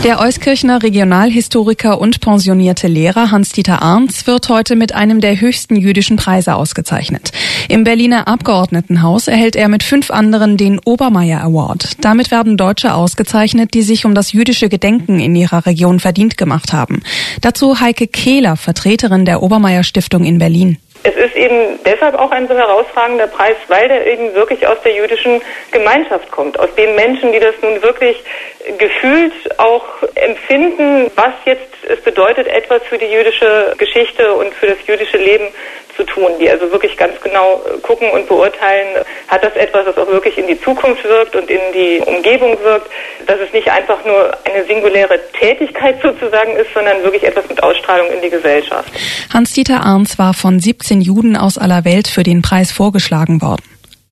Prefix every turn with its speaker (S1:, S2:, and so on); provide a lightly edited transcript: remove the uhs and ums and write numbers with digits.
S1: Der Euskirchener Regionalhistoriker und pensionierte Lehrer Hans-Dieter Arnz wird heute mit einem der höchsten jüdischen Preise ausgezeichnet. Im Berliner Abgeordnetenhaus erhält er mit 5 anderen den Obermeier Award. Damit werden Deutsche ausgezeichnet, die sich um das jüdische Gedenken in ihrer Region verdient gemacht haben. Dazu Heike Kehler, Vertreterin der Obermeier Stiftung in Berlin.
S2: Es ist eben deshalb auch ein so herausragender Preis, weil der eben wirklich aus der jüdischen Gemeinschaft kommt, aus den Menschen, die das nun wirklich gefühlt auch empfinden, was jetzt es bedeutet, etwas für die jüdische Geschichte und für das jüdische Leben zu tun, die also wirklich ganz genau gucken und beurteilen, hat das etwas, das auch wirklich in die Zukunft wirkt und in die Umgebung wirkt, dass es nicht einfach nur eine singuläre Tätigkeit sozusagen ist, sondern wirklich etwas mit Ausstrahlung in die Gesellschaft.
S1: Hans-Dieter Arnz war von 17 Juden aus aller Welt für den Preis vorgeschlagen worden.